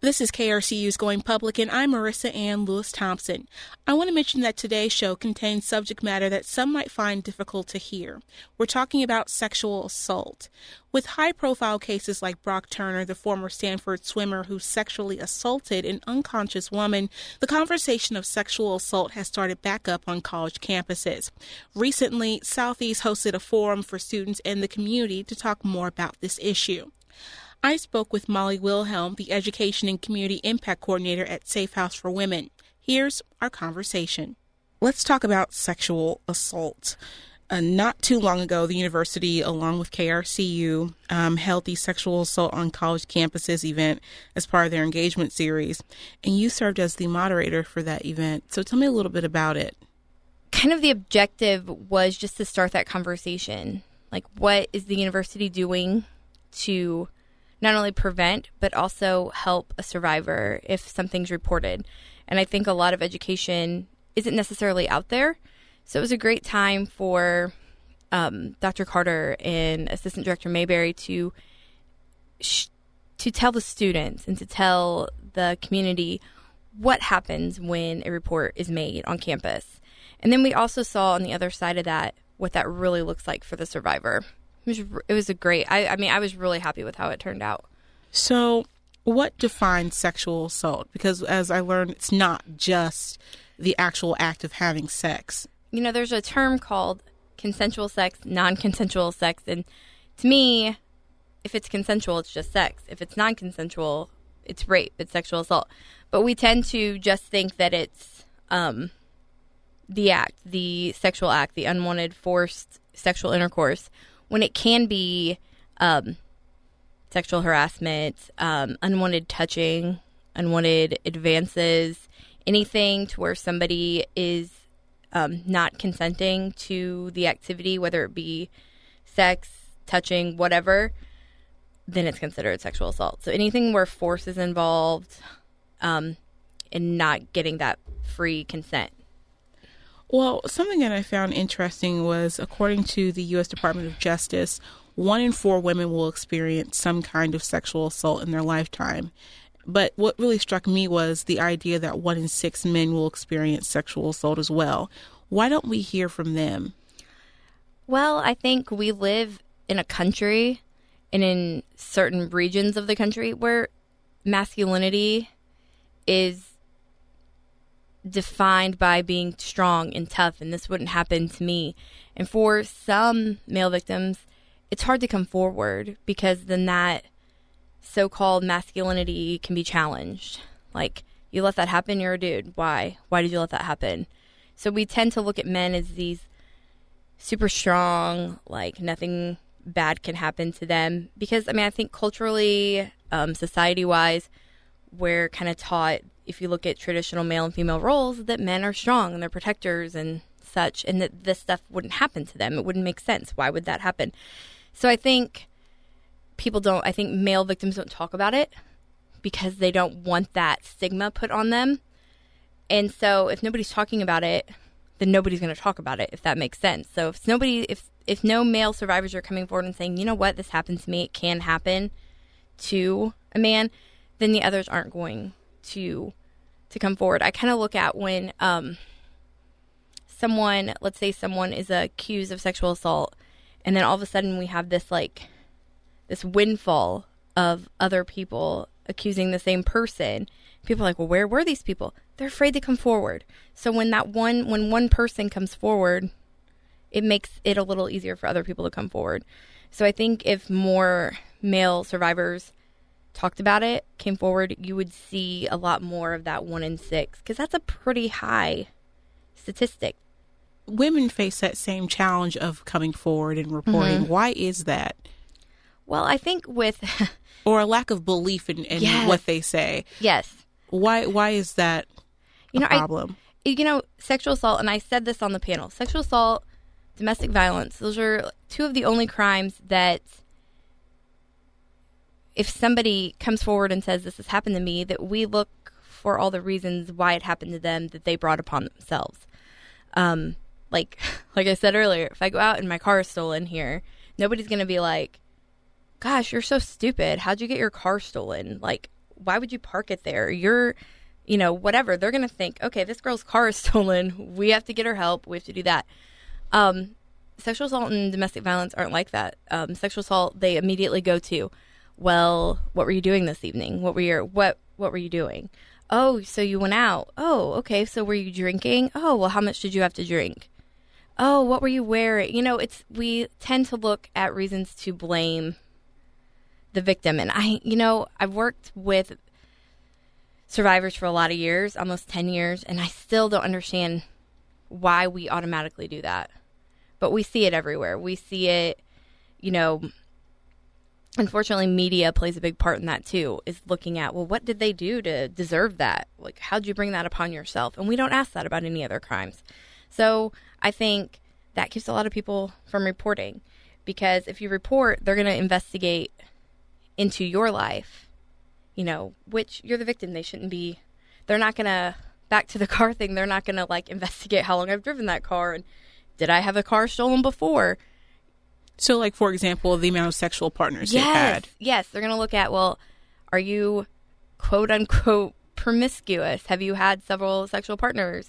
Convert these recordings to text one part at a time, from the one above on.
This is KRCU's Going Public, and I'm Marissa Ann Lewis-Thompson. I want to mention that today's show contains subject matter that some might find difficult to hear. We're talking about sexual assault. With high-profile cases like Brock Turner, the former Stanford swimmer who sexually assaulted an unconscious woman, the conversation of sexual assault has started back up on college campuses. Recently, Southeast hosted a forum for students and the community to talk more about this issue. I spoke with Molly Wilhelm, the Education and Community Impact Coordinator at Safe House for Women. Here's our conversation. Let's talk about sexual assault. Not too long ago, the university, along with KRCU, held the Sexual Assault on College Campuses event as part of their engagement series, and you served as the moderator for that event. So tell me a little bit about it. Kind of the objective was just to start that conversation. Like, what is the university doing to not only prevent, but also help a survivor if something's reported? And I think a lot of education isn't necessarily out there. So it was a great time for Dr. Carter and Assistant Director Mayberry to tell the students and to tell the community what happens when a report is made on campus. And then we also saw on the other side of that what that really looks like for the survivor. It was a great, I was really happy with how it turned out. So what defines sexual assault? Because as I learned, it's not just the actual act of having sex. You know, there's a term called consensual sex, non-consensual sex. And to me, if it's consensual, it's just sex. If it's non-consensual, it's rape, it's sexual assault. But we tend to just think that it's the act, the sexual act, the unwanted, forced sexual intercourse, when it can be sexual harassment, unwanted touching, unwanted advances, anything to where somebody is not consenting to the activity, whether it be sex, touching, whatever, then it's considered sexual assault. So anything where force is involved and not getting that free consent. Well, something that I found interesting was, according to the U.S. Department of Justice, 1 in 4 women will experience some kind of sexual assault in their lifetime. But what really struck me was the idea that 1 in 6 men will experience sexual assault as well. Why don't we hear from them? Well, I think we live in a country and in certain regions of the country where masculinity is defined by being strong and tough, and this wouldn't happen to me. And for some male victims, it's hard to come forward because then that so-called masculinity can be challenged. Like, you let that happen, you're a dude. Why? Why did you let that happen? So we tend to look at men as these super strong, like nothing bad can happen to them. Because, I think culturally, society-wise, we're kind of taught, if you look at traditional male and female roles, that men are strong and they're protectors and such, and that this stuff wouldn't happen to them. It wouldn't make sense. Why would that happen? So I think male victims don't talk about it because they don't want that stigma put on them. And so if nobody's talking about it, then nobody's going to talk about it, if that makes sense. So if no male survivors are coming forward and saying, you know what, this happened to me, it can happen to a man, then the others aren't going to come forward. I kind of look at when let's say someone is accused of sexual assault, and then all of a sudden we have this windfall of other people accusing the same person. People are like, well, where were these people? They're afraid to come forward. So when one person comes forward, it makes it a little easier for other people to come forward. So I think if more male survivors talked about it, came forward, you would see a lot more of that 1 in 6, because that's a pretty high statistic. Women face that same challenge of coming forward and reporting. Mm-hmm. Why is that? Well, I think with or a lack of belief in yes. what they say. Yes. Why is that a problem? Sexual assault, and I said this on the panel, sexual assault, domestic violence, those are 2 of the only crimes that if somebody comes forward and says this has happened to me, that we look for all the reasons why it happened to them that they brought upon themselves. Like I said earlier, if I go out and my car is stolen here, nobody's going to be like, gosh, you're so stupid. How'd you get your car stolen? Like, why would you park it there? Whatever. They're going to think, okay, this girl's car is stolen. We have to get her help. We have to do that. Sexual assault and domestic violence aren't like that. Sexual assault, they immediately go to, well, what were you doing this evening? What were you doing? Oh, so you went out. Oh, okay. So were you drinking? Oh, well, how much did you have to drink? Oh, what were you wearing? We tend to look at reasons to blame the victim. And I've worked with survivors for a lot of years, almost 10 years, and I still don't understand why we automatically do that. But we see it everywhere. We see it, unfortunately, media plays a big part in that too, is looking at, well, what did they do to deserve that? Like, how'd you bring that upon yourself? And we don't ask that about any other crimes. So I think that keeps a lot of people from reporting, because if you report, they're going to investigate into your life, which you're the victim. They're not going to, back to the car thing, they're not going to investigate how long I've driven that car and did I have a car stolen before? So, for example, the amount of sexual partners you had. Yes, they're going to look at, well, are you quote unquote promiscuous? Have you had several sexual partners?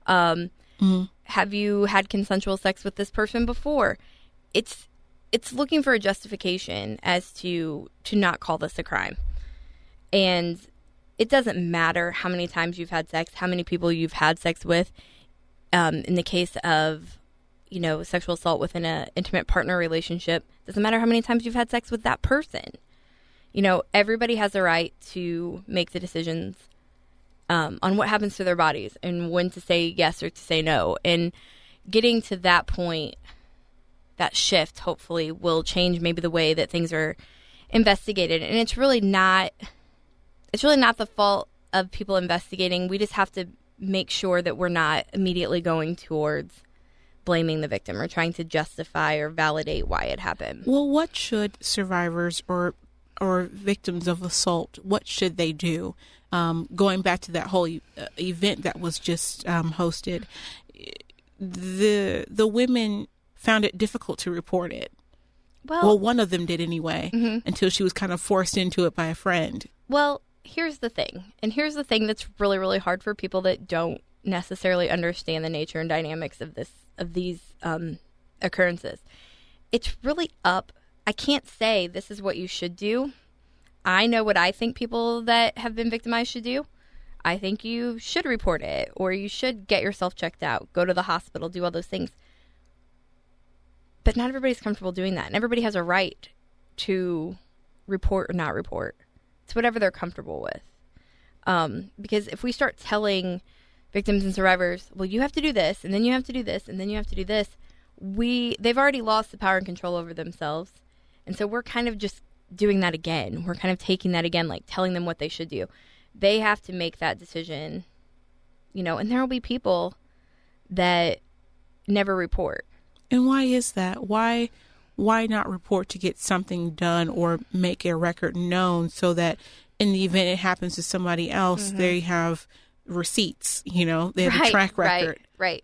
Have you had consensual sex with this person before? It's looking for a justification as to not call this a crime. And it doesn't matter how many times you've had sex, how many people you've had sex with. In the case of, sexual assault within an intimate partner relationship, doesn't matter how many times you've had sex with that person. Everybody has the right to make the decisions on what happens to their bodies and when to say yes or to say no. And getting to that point, that shift, hopefully, will change maybe the way that things are investigated. And it's really not the fault of people investigating. We just have to make sure that we're not immediately going towards blaming the victim or trying to justify or validate why it happened. Well, what should survivors or victims of assault, what should they do? Going back to that whole event that was just hosted, the women found it difficult to report it. Well, one of them did anyway, until she was kind of forced into it by a friend. Well, here's the thing. And here's the thing that's really, really hard for people that don't necessarily understand the nature and dynamics of these occurrences. It's really up. I can't say this is what you should do. I know what I think people that have been victimized should do. I think you should report it, or you should get yourself checked out, go to the hospital, do all those things. But not everybody's comfortable doing that. And everybody has a right to report or not report. It's whatever they're comfortable with. Because if we start telling victims and survivors, well, you have to do this, and then you have to do this, and then you have to do this, they've already lost the power and control over themselves. And so we're kind of just doing that again. We're kind of taking that again, telling them what they should do. They have to make that decision, and there will be people that never report. And why is that? Why not report to get something done or make a record known so that in the event it happens to somebody else, they have receipts, they have a track record. Right.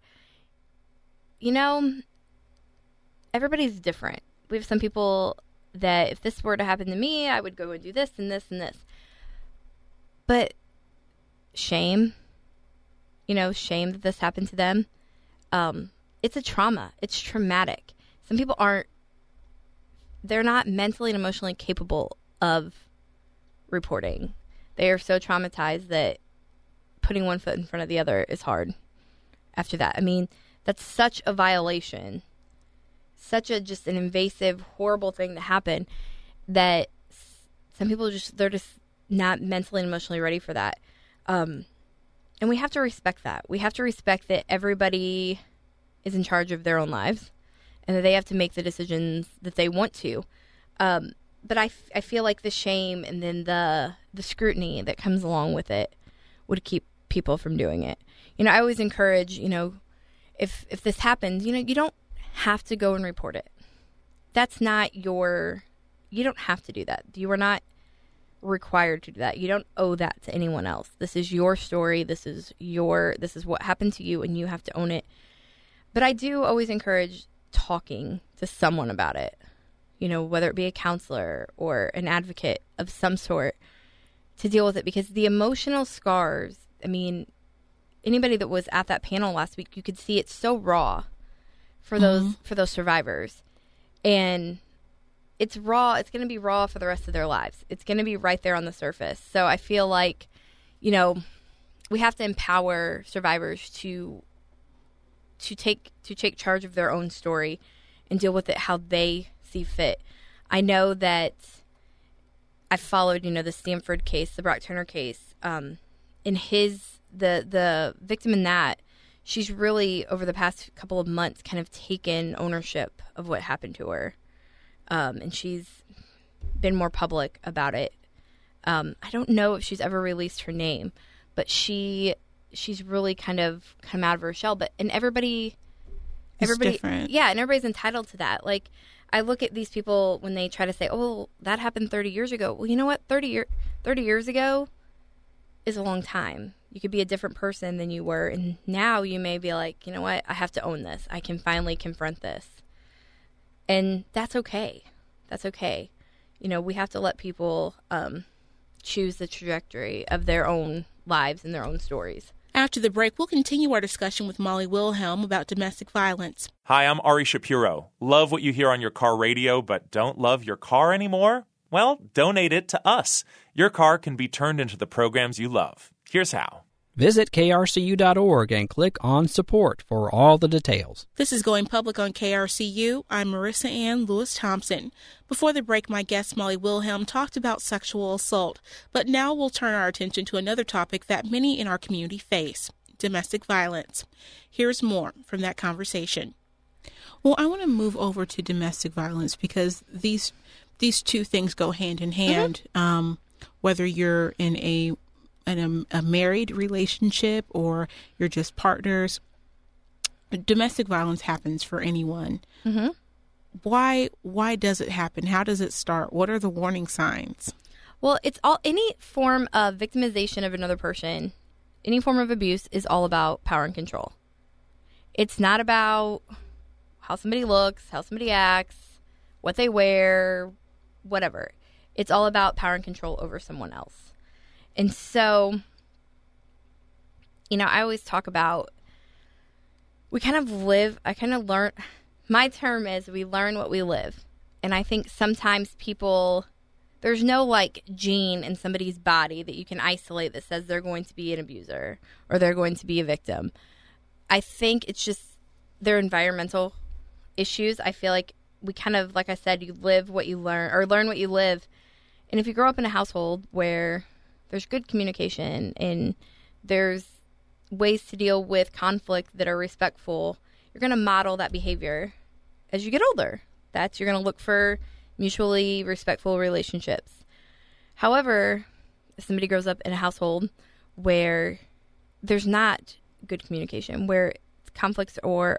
Everybody's different. We have some people that if this were to happen to me, I would go and do this and this and this. But shame, shame that this happened to them. It's a trauma. It's traumatic. Some people they're not mentally and emotionally capable of reporting. They are so traumatized that putting one foot in front of the other is hard after that. I mean, that's such a violation, such just an invasive, horrible thing to happen that some people they're just not mentally and emotionally ready for that. And we have to respect that. We have to respect that everybody is in charge of their own lives and that they have to make the decisions that they want to. But I feel like the shame and then the scrutiny that comes along with it would keep people from doing it. I always encourage, if this happens, you don't have to go and report it. That's not you don't have to do that. You are not required to do that. You don't owe that to anyone else. This is your story. This is what happened to you, and you have to own it. But I do always encourage talking to someone about it, whether it be a counselor or an advocate of some sort, to deal with it, because the emotional scars, I mean, anybody that was at that panel last week, you could see it's so raw for those survivors. And it's raw. It's going to be raw for the rest of their lives. It's going to be right there on the surface. So I feel like, we have to empower survivors to take charge of their own story and deal with it how they see fit. I know that I followed, the Stanford case, the Brock Turner case. In the victim in that, she's really, over the past couple of months, kind of taken ownership of what happened to her. And she's been more public about it. I don't know if she's ever released her name, but she's really kind of come out of her shell. And everybody, different. Yeah, and everybody's entitled to that. Like, I look at these people when they try to say, "Oh, that happened 30 years ago." Well, you know what? 30 years ago is a long time. You could be a different person than you were, and now you may be like, "You know what? I have to own this. I can finally confront this." And that's okay. That's okay. We have to let people choose the trajectory of their own lives and their own stories. After the break, we'll continue our discussion with Molly Wilhelm about domestic violence. Hi, I'm Ari Shapiro. Love what you hear on your car radio, but don't love your car anymore? Well, donate it to us. Your car can be turned into the programs you love. Here's how. Visit krcu.org and click on support for all the details. This is Going Public on KRCU. I'm Marissa Ann Lewis-Thompson. Before the break, my guest Molly Wilhelm talked about sexual assault, but now we'll turn our attention to another topic that many in our community face: domestic violence. Here's more from that conversation. Well, I want to move over to domestic violence because these two things go hand in hand. Whether you're in a married relationship or you're just partners, domestic violence happens for anyone. Mm-hmm. Why does it happen? How does it start? What are the warning signs? Well, it's any form of victimization of another person, any form of abuse is all about power and control. It's not about how somebody looks, how somebody acts, what they wear, whatever. It's all about power and control over someone else. And so, I always talk about, my term is we learn what we live. And I think sometimes there's no gene in somebody's body that you can isolate that says they're going to be an abuser or they're going to be a victim. I think it's just their environmental issues. I feel like we kind of, like I said, you live what you learn or learn what you live. And if you grow up in a household where there's good communication and there's ways to deal with conflict that are respectful, you're going to model that behavior as you get older. You're going to look for mutually respectful relationships. However, if somebody grows up in a household where there's not good communication, where conflicts are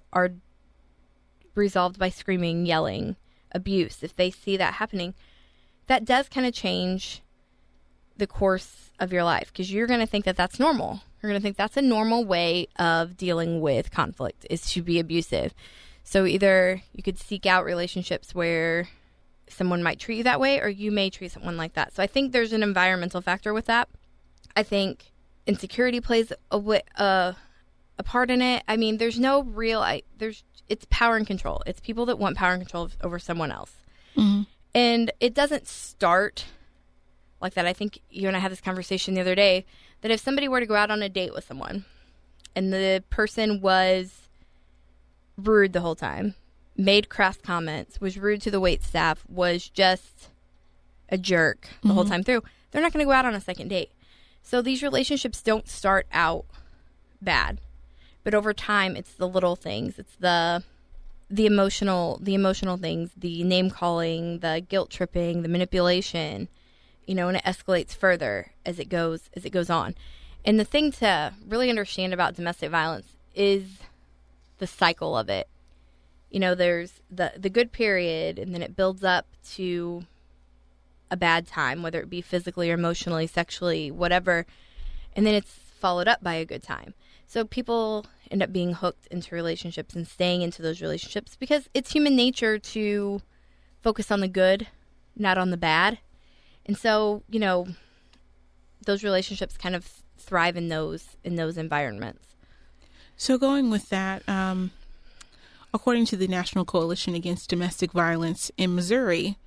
resolved by screaming, yelling, abuse, if they see that happening, that does kind of change the course of your life, because you're going to think that that's normal. You're going to think that's a normal way of dealing with conflict, is to be abusive. So either you could seek out relationships where someone might treat you that way, or you may treat someone like that. So I think there's an environmental factor with that. I think insecurity plays a part in it. I mean, there's no real, it's power and control. It's people that want power and control over someone else. Mm-hmm. And it doesn't start like that. I think you and I had this conversation the other day that if somebody were to go out on a date with someone and the person was rude the whole time, made crass comments, was rude to the wait staff, was just a jerk the whole time through, they're not going to go out on a second date. So these relationships don't start out bad, but over time it's the little things. It's the emotional things, the name calling, the guilt tripping, the manipulation, and it escalates further as it goes on. And the thing to really understand about domestic violence is the cycle of it. There's the good period, and then it builds up to a bad time, whether it be physically or emotionally, sexually, whatever, and then it's followed up by a good time. So people end up being hooked into relationships and staying into those relationships because it's human nature to focus on the good, not on the bad. And so, those relationships kind of thrive in those environments. So going with that, according to the National Coalition Against Domestic Violence in Missouri,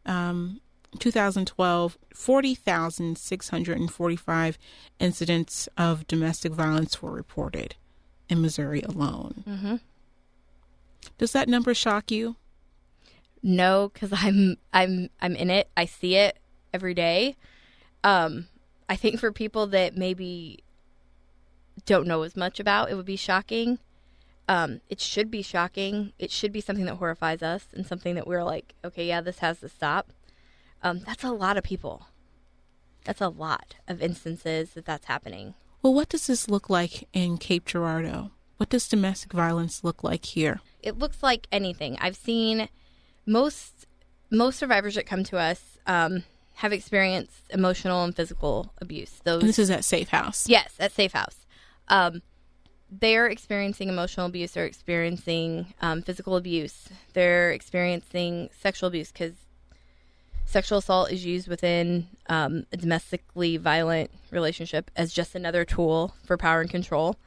2012, 40,645 incidents of domestic violence were reported in Missouri alone. Mm-hmm. Does that number shock you? No, because I'm in it. I see it every day. I think for people that maybe don't know as much about, it would be shocking. It should be shocking. It should be something that horrifies us and something that we're like, okay, yeah, this has to stop. That's a lot of people. That's a lot of instances that's happening. Well, what does this look like in Cape Girardeau? What does domestic violence look like here? It looks like anything. I've seen most survivors that come to us have experienced emotional and physical abuse. And this is at Safe House? Yes, at Safe House. They're experiencing emotional abuse. They're experiencing physical abuse. They're experiencing sexual abuse because sexual assault is used within a domestically violent relationship as just another tool for power and control.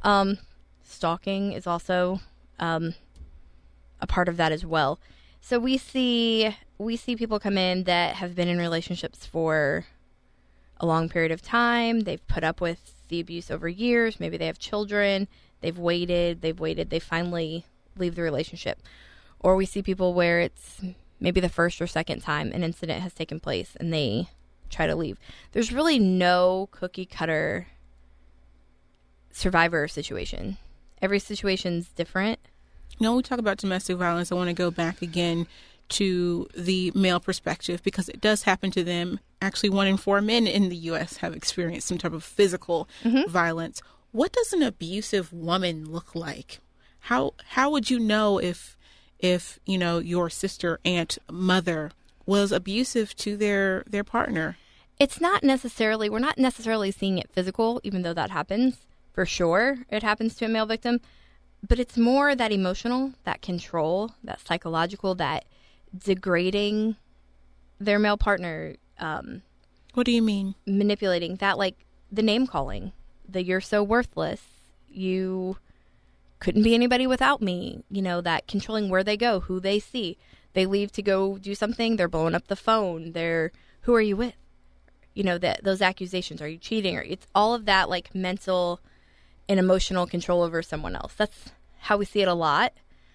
Stalking is also a part of that as well. So we see people come in that have been in relationships for a long period of time. They've put up with the abuse over years. Maybe they have children. They've waited. They finally leave the relationship. Or we see people where it's maybe the first or second time an incident has taken place and they try to leave. There's really no cookie cutter survivor situation. Every situation's different. When we talk about domestic violence, I want to go back again to the male perspective because it does happen to them. Actually, 1 in 4 men in the U.S. have experienced some type of physical violence. What does an abusive woman look like? How would you know if you know your sister, aunt, mother was abusive to their partner? It's not necessarily, we're not necessarily seeing it physical, even though that happens. For sure, it happens to a male victim. But it's more that emotional, that control, that psychological, that degrading their male partner. What do you mean? Manipulating that, like the name calling, the you're so worthless, you couldn't be anybody without me, you know, that controlling where they go, who they see. They leave to go do something, they're blowing up the phone, who are you with? You know, those accusations, are you cheating? Or it's all of that like mental and emotional control over someone else. That's how we see it a lot.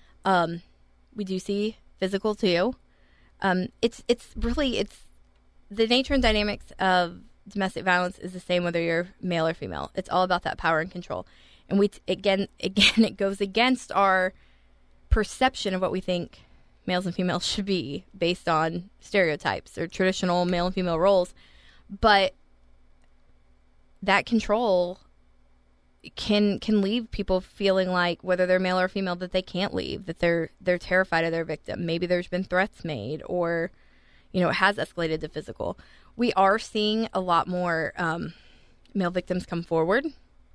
We do see physical too. It's the nature and dynamics of domestic violence is the same whether you're male or female. It's all about that power and control. And again, it goes against our perception of what we think males and females should be based on stereotypes or traditional male and female roles. But that control can leave people feeling like, whether they're male or female, that they can't leave, that they're terrified of their victim. Maybe there's been threats made, or you know, it has escalated to physical. We are seeing a lot more male victims come forward.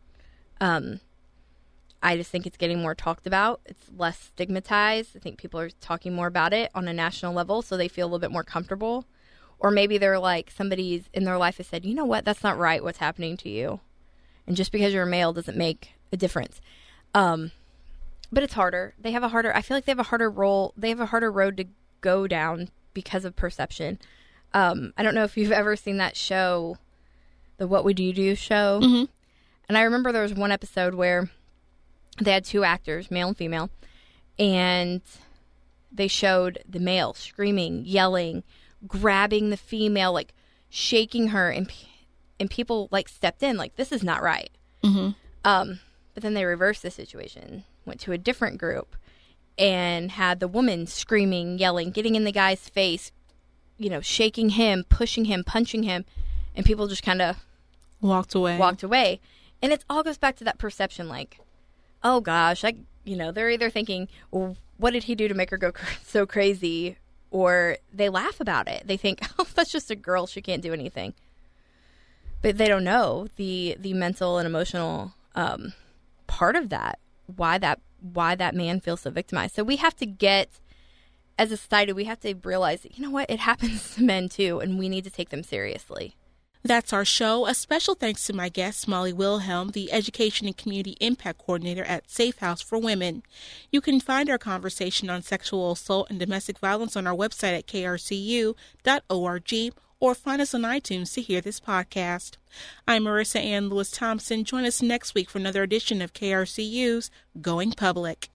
I just think it's getting more talked about. It's less stigmatized. I think people are talking more about it on a national level, so they feel a little bit more comfortable. Or maybe they're like, somebody's in their life has said, you know what, that's not right what's happening to you. And just because you're a male doesn't make a difference. But it's harder. I feel like they have a harder role. They have a harder road to go down because of perception. I don't know if you've ever seen that show, the What Would You Do show. Mm-hmm. And I remember there was one episode where they had 2 actors, male and female, and they showed the male screaming, yelling, grabbing the female, like shaking her, and people like stepped in, like, this is not right. Mm-hmm. But then they reversed the situation, went to a different group, and had the woman screaming, yelling, getting in the guy's face, you know, shaking him, pushing him, punching him, and people just kind of walked away. And it all goes back to that perception, like, oh gosh, they're either thinking, well, what did he do to make her go so crazy? Or they laugh about it. They think, oh, that's just a girl, she can't do anything. But they don't know the mental and emotional part of that, why that man feels so victimized. So we have to as a society, we have to realize that, you know what, it happens to men too, and we need to take them seriously. That's our show. A special thanks to my guest, Molly Wilhelm, the Education and Community Impact Coordinator at Safe House for Women. You can find our conversation on sexual assault and domestic violence on our website at krcu.org or find us on iTunes to hear this podcast. I'm Marissa Ann Lewis Thompson. Join us next week for another edition of KRCU's Going Public.